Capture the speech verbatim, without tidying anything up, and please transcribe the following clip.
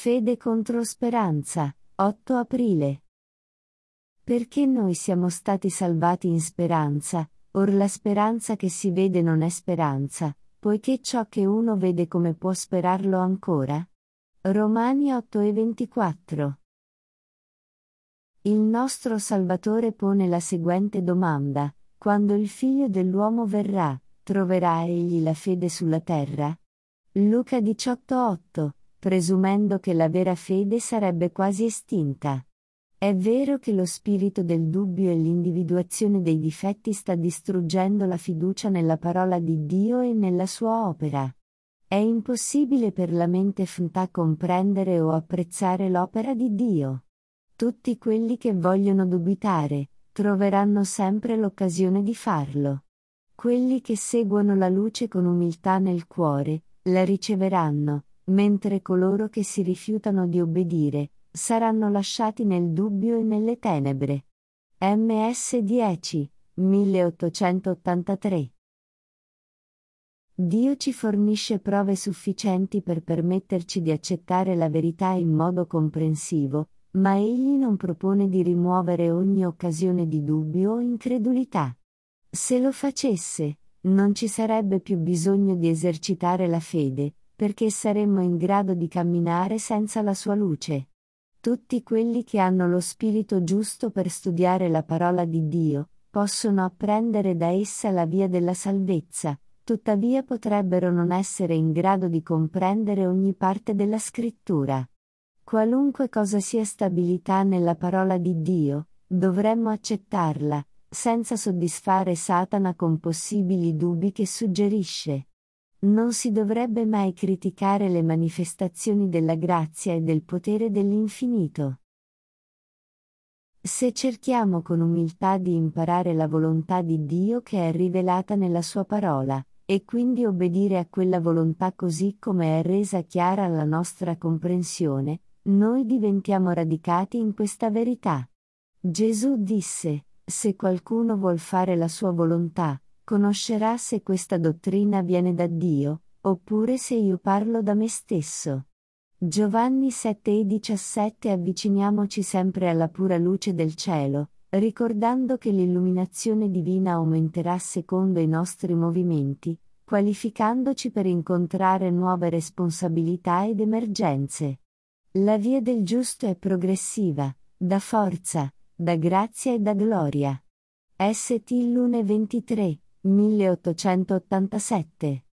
Fede contro speranza, otto aprile. Perché noi siamo stati salvati in speranza, or la speranza che si vede non è speranza, poiché ciò che uno vede come può sperarlo ancora? Romani otto e ventiquattro. Il nostro Salvatore pone la seguente domanda: quando il Figlio dell'uomo verrà, troverà egli la fede sulla terra? Luca diciotto otto, presumendo che la vera fede sarebbe quasi estinta. È vero che lo spirito del dubbio e l'individuazione dei difetti sta distruggendo la fiducia nella parola di Dio e nella sua opera. È impossibile per la mente finta comprendere o apprezzare l'opera di Dio. Tutti quelli che vogliono dubitare, troveranno sempre l'occasione di farlo. Quelli che seguono la luce con umiltà nel cuore, la riceveranno, mentre coloro che si rifiutano di obbedire, saranno lasciati nel dubbio e nelle tenebre. M S dieci, milleottocentottantatré. Dio ci fornisce prove sufficienti per permetterci di accettare la verità in modo comprensivo, ma Egli non propone di rimuovere ogni occasione di dubbio o incredulità. Se lo facesse, non ci sarebbe più bisogno di esercitare la fede, perché saremmo in grado di camminare senza la sua luce. Tutti quelli che hanno lo spirito giusto per studiare la parola di Dio, possono apprendere da essa la via della salvezza, tuttavia potrebbero non essere in grado di comprendere ogni parte della scrittura. Qualunque cosa sia stabilità nella parola di Dio, dovremmo accettarla, senza soddisfare Satana con possibili dubbi che suggerisce. Non si dovrebbe mai criticare le manifestazioni della grazia e del potere dell'infinito. Se cerchiamo con umiltà di imparare la volontà di Dio che è rivelata nella sua parola, e quindi obbedire a quella volontà così come è resa chiara alla nostra comprensione, noi diventiamo radicati in questa verità. Gesù disse: se qualcuno vuol fare la sua volontà, conoscerà se questa dottrina viene da Dio, oppure se io parlo da me stesso. Giovanni sette e diciassette. Avviciniamoci sempre alla pura luce del cielo, ricordando che l'illuminazione divina aumenterà secondo i nostri movimenti, qualificandoci per incontrare nuove responsabilità ed emergenze. La via del giusto è progressiva, da forza, da grazia e da gloria. S T Lune ventitré, milleottocentottantasette.